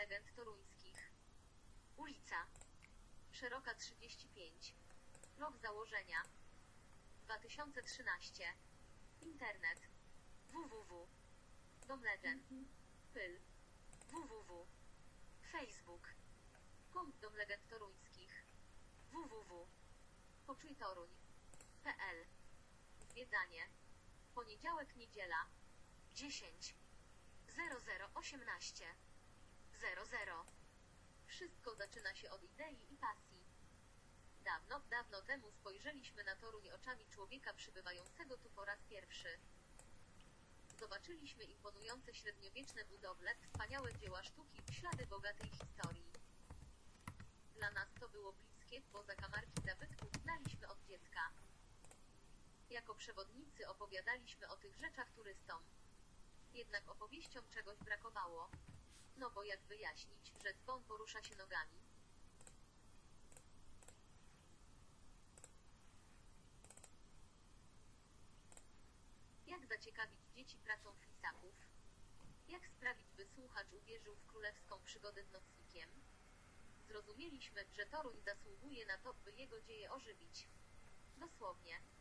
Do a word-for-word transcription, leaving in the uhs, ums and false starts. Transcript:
legend toruńskich. Ulica Szeroka trzydzieści pięć. Rok założenia dwa tysiące trzynasty. Internet www. Dom Legend. Pyl www. Facebook. Kont Dom Legend Toruńskich. www. Poczuj Toruń. pl. Zwiedzanie. Poniedziałek, niedziela. dziesięć. zero zero osiemnaście. zero zero. Wszystko zaczyna się od idei i pasji. Dawno, dawno temu spojrzeliśmy na Toruń oczami człowieka przybywającego tu po raz pierwszy. Zobaczyliśmy imponujące średniowieczne budowle, wspaniałe dzieła sztuki, ślady bogatej historii. Dla nas to było bliskie, bo zakamarki zabytków znaliśmy od dziecka. Jako przewodnicy opowiadaliśmy o tych rzeczach turystom. Jednak opowieściom czegoś brakowało. No bo jak wyjaśnić, że dzwon porusza się nogami? Jak zaciekawić dzieci pracą flisaków? Jak sprawić, by słuchacz uwierzył w królewską przygodę z nocnikiem? Zrozumieliśmy, że Toruń zasługuje na to, by jego dzieje ożywić. Dosłownie.